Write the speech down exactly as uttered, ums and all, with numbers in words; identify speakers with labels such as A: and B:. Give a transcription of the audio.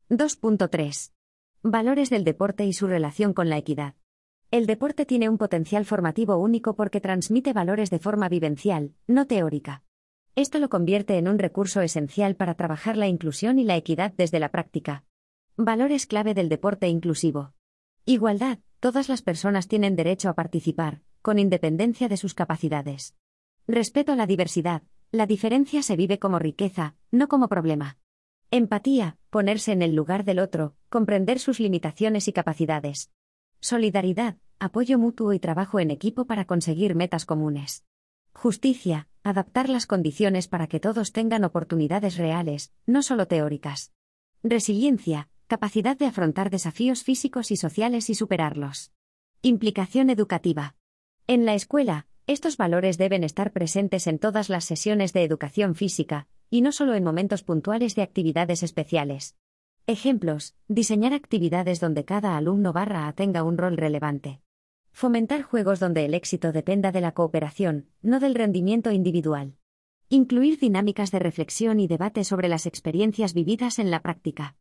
A: dos punto tres. Valores del deporte y su relación con la equidad. El deporte tiene un potencial formativo único porque transmite valores de forma vivencial, no teórica. Esto lo convierte en un recurso esencial para trabajar la inclusión y la equidad desde la práctica. Valores clave del deporte inclusivo. Igualdad. Todas las personas tienen derecho a participar, con independencia de sus capacidades. Respeto a la diversidad. La diferencia se vive como riqueza, no como problema. Empatía. Ponerse en el lugar del otro, comprender sus limitaciones y capacidades. Solidaridad. Apoyo mutuo y trabajo en equipo para conseguir metas comunes. Justicia. Adaptar las condiciones para que todos tengan oportunidades reales, no solo teóricas. Resiliencia. Capacidad de afrontar desafíos físicos y sociales y superarlos. Implicación educativa. En la escuela, estos valores deben estar presentes en todas las sesiones de educación física, y no solo en momentos puntuales de actividades especiales. Ejemplos: diseñar actividades donde cada alumno barra A tenga un rol relevante. Fomentar juegos donde el éxito dependa de la cooperación, no del rendimiento individual. Incluir dinámicas de reflexión y debate sobre las experiencias vividas en la práctica.